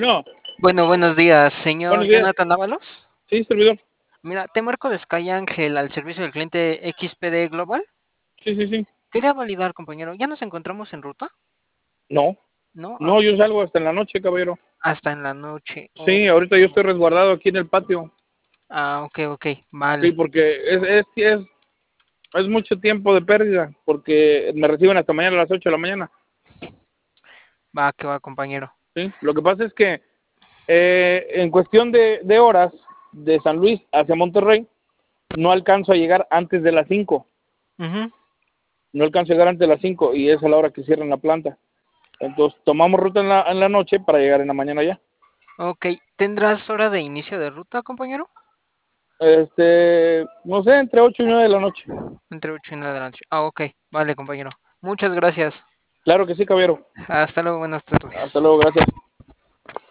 Bueno, Bueno, buenos días, buenos señor días. Jonathan Ábalos. Sí, servidor. Mira, te marco de Sky Ángel al servicio del cliente XPD Global. Sí, sí, sí. Quería validar, compañero, ¿ya nos encontramos en ruta? No, ¿No? no, yo salgo hasta en la noche, caballero. Hasta en la noche. Sí, ahorita yo estoy resguardado aquí en el patio. Ok, Sí, vale. porque es mucho tiempo de pérdida, porque me reciben hasta mañana a las 8 de la mañana. Va, que va, compañero. Sí, lo que pasa es que en cuestión de horas de San Luis hacia Monterrey, no alcanzo a llegar antes de las 5. Ujú. No alcanzo a llegar antes de las 5 y es a la hora que cierran la planta. Entonces tomamos ruta en la noche para llegar en la mañana ya. Ok, ¿tendrás hora de inicio de ruta, compañero? No sé, entre 8 y 9 de la noche. Entre 8 y 9 de la noche. Ok, vale, compañero. Muchas gracias. Claro que sí, caballero. Hasta luego, buenas Hasta tardes. luego, gracias.